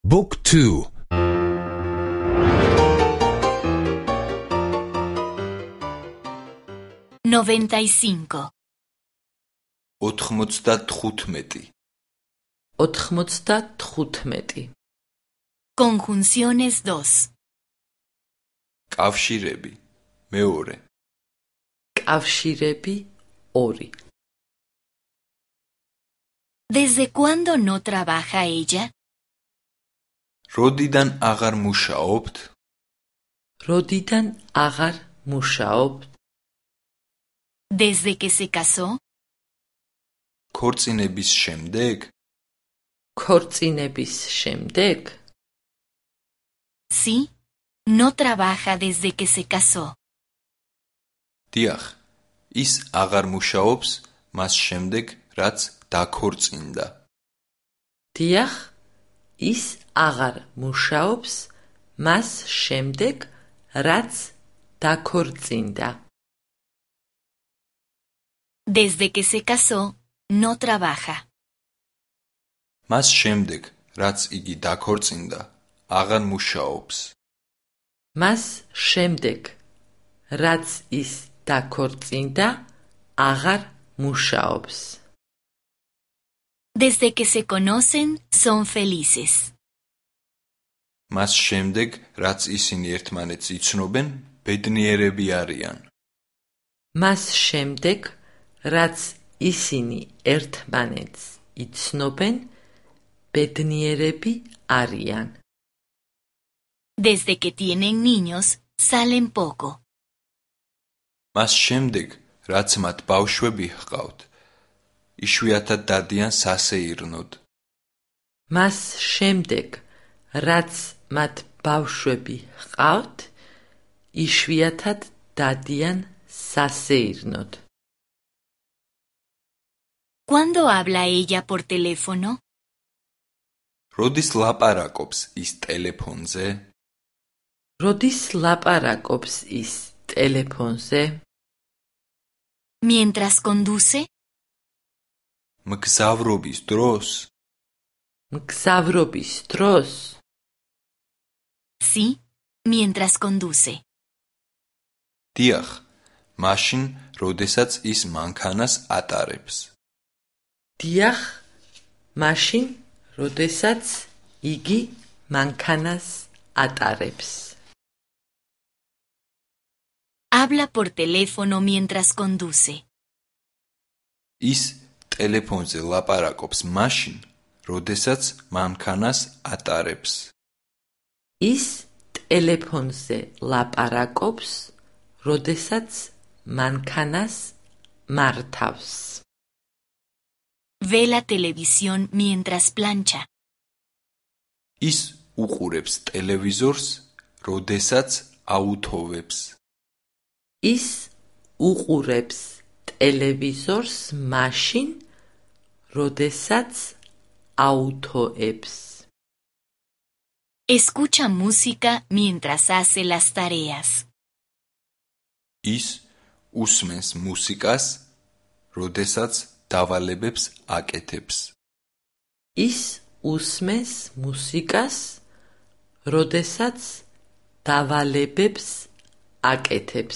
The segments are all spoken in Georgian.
บุ๊กทู 95 95 Conjunciones 2 კავშირები მეორე კავშირები 2 ¿Desde cuándo no trabaja ella? როდიდან აღარ მუშაობთ? როდიდან აღარ მუშაობთ? ¿Desde que se casó? ქორწინების შემდეგ? ქორწინების შემდეგ? Sí, no trabaja desde que se casó. დიახ, ის აღარ მუშაობს მას შემდეგ, რაც დაქორწინდა. დიახ, ის აღარ მუშაობს მას შემდეგ, რაც დაქორწინდა. Desde que se casó, no trabaja. მას შემდეგ, რაც იგი დაქორწინდა, აღარ მუშაობს. მას შემდეგ, რაც ის დაქორწინდა, აღარ მუშაობს. Desde que se conocen, son felices. მას შემდეგ, რაც ისინი ერთმანეთს იცნობენ, ბედნიერები არიან. მას შემდეგ, რაც ისინი ერთმანეთს იცნობენ, ბედნიერები არიან. Desde que tienen niños, salen poco. მას შემდეგ, რაც მათ ბავშვები ჰყავთ, იშვიათად დადიან სასეირნოდ. მას შემდეგ, რაც მათ ბავშვები ჰყავთ, იშვიათად დადიან სასეირნოდ. ¿Cuándo habla ella por teléfono? როდის ლაპარაკობს ის ტელეფონზე? როდის ლაპარაკობს ის ტელეფონზე? ¿Mientras conduce? მგზავრობის დროს? მგზავრობის დროს? Sí, mientras conduce. დიახ, მაშინ, როდესაც ის მანქანას ატარებს. დიახ, მაშინ, როდესაც იგი მანქანას ატარებს. Habla por teléfono mientras conduce. ის ტელეფონზე ლაპარაკობს მაშინ, როდესაც მანქანას ატარებს. ის ტელეფონზე ლაპარაკობს, როდესაც მანქანას მართავს. Ve la televisión mientras plancha. ის უყურებს ტელევიზორს, როდესაც აუთოვებს. ის უყურებს ტელევიზორს მაშინ, როდესაც აუთოებს. Escucha música mientras hace las tareas. ის უსმენს მუსიკას, როდესაც დავალებებს აკეთებს. ის უსმენს მუსიკას, როდესაც დავალებებს აკეთებს.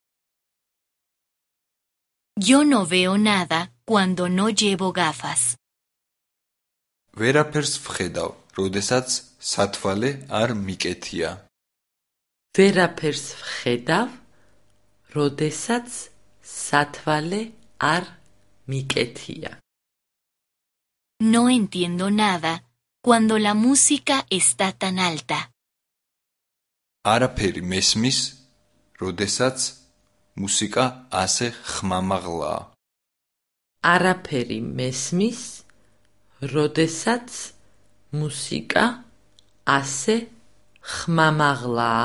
Yo no veo nada cuando no llevo gafas. ვერაფერს ვხედავ, როდესაც სათვალე არ მიკეთია. ვერაფერს ვხედავ, როდესაც სათვალე არ მიკეთია. No entiendo nada cuando la música está tan alta. არაფერი მესმის, როდესაც მუსიკა ასე ხმამაღლაა. არაფერი მესმის, როდესაც მუსიკა ასე ხმამაღლაა.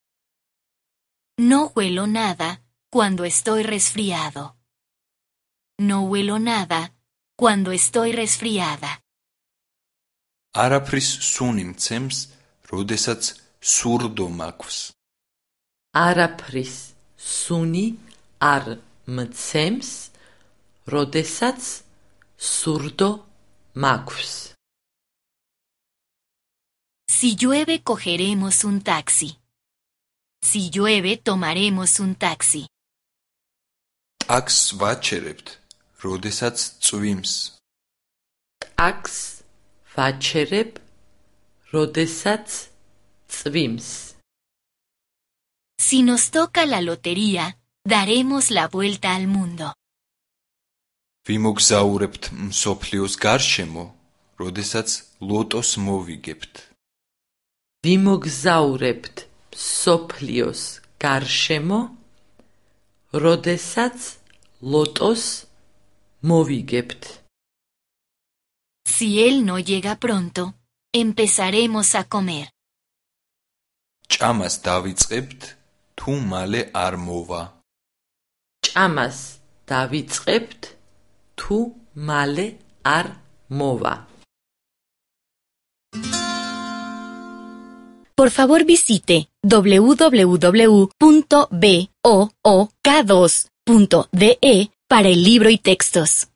No huelo nada cuando estoy resfriado. No huelo nada cuando estoy resfriada. არაფრის სუნი მცემს, როდესაც სურდო მაქვს. არაფრის სუნი არ მცემს, როდესაც სურდო მაქვს. Si llueve, cogeremos un taxi. Si llueve, tomaremos un taxi. ტაქსს ვაჩერებთ, როდესაც წვიმს. ტაქსს ვაჩერებ, როდესაც წვიმს. Si nos toca la lotería, daremos la vuelta al mundo. ვიმოგზაურებთ მსოფლიოს გარშემო, როდესაც ლოტოს მოვიგებთ. ვიმოგზაურებთ მსოფლიოს გარშემო, როდესაც ლოტოს მოვიგებთ. Si él no llega pronto, empezaremos a comer. ჭამას დავიწყებთ, თუ მალე არ მოვა. ჭამას დავიწყებთ, თუ მალე არ მოვა. Por favor visite www.book2.de para el libro y textos.